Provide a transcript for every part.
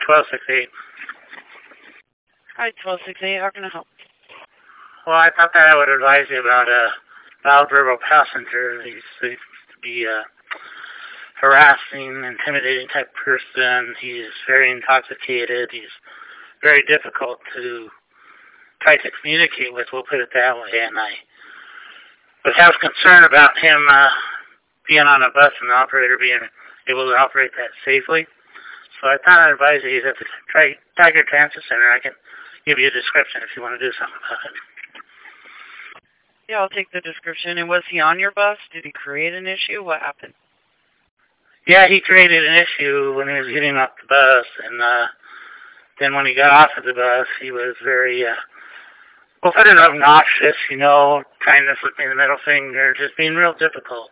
1268. Hi, 1268. How can I help? Well, I thought that I would advise you about a loud verbal passenger. He seems to be a harassing, intimidating type person. He's very intoxicated. He's very difficult to try to communicate with, we'll put it that way. And I would have concern about him being on a bus and the operator being able to operate that safely. So I thought I'd advise you to try Tiger Transit Center. I can give you a description if you want to do something about it. Yeah, I'll take the description. And was he on your bus? Did he create an issue? What happened? Yeah, he created an issue when he was getting off the bus, and then when he got off of the bus, he was very, well, put it obnoxious, trying to flip me the middle finger, just being real difficult.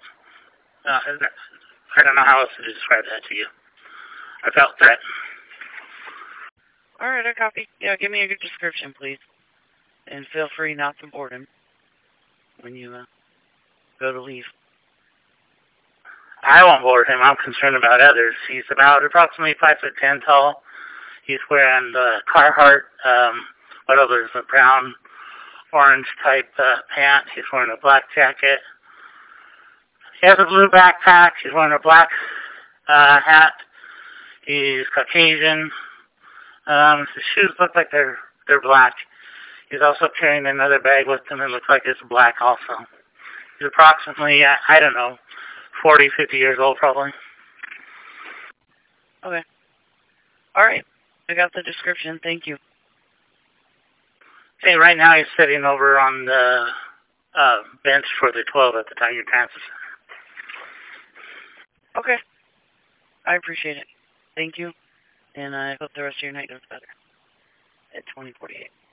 I don't know how else to describe that to you. I felt threatened. All right, I copy. Yeah, give me a good description, please. And feel free not to board him when you go to leave. I won't board him. I'm concerned about others. He's about approximately 5'10" tall. He's wearing the Carhartt, whatever, the brown, orange type pants. He's wearing a black jacket. He has a blue backpack. He's wearing a black hat. He's Caucasian. His shoes look like they're black. He's also carrying another bag with him that looks like it's black also. He's approximately, I don't know, 40, 50 years old probably. Okay. All right. I got the description. Thank you. Okay, right now he's sitting over on the bench for the 12 at the Tiger Transit Center. Okay. I appreciate it. Thank you. And I hope the rest of your night goes better. At 2048.